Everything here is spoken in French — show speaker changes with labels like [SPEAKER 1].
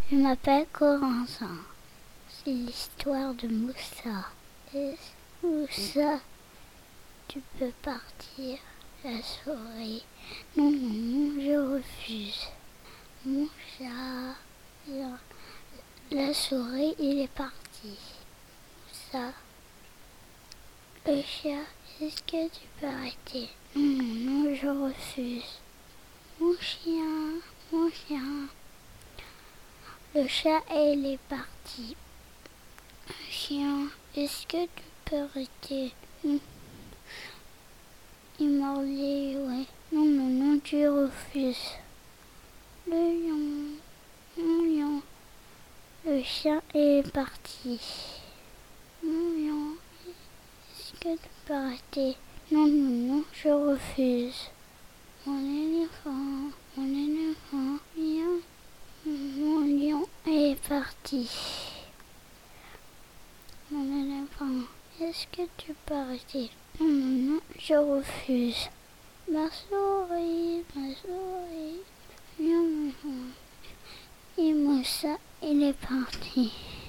[SPEAKER 1] Je m'appelle Corentin. C'est l'histoire de Moussa. Et Moussa, tu peux partir. La souris. Non, non, non, je refuse. Mon chat. La souris, il est parti. Moussa. Le chat, est-ce que tu peux arrêter? Non, non, non, je refuse. Mon chien, mon chien. Le chat, il est parti. Chien, est-ce que tu peux arrêter? Il mordait, ouais. Non, non, non, tu refuses. Le lion, mon lion. Le chien est parti. Mon lion, est-ce que tu peux arrêter? Non, non, non, je refuse. Mon éléphant, lion. Mon lion est parti. Mon éléphant, est-ce que tu peux arrêter? Non, non, non, je refuse. Ma souris, et Moussa, il est parti.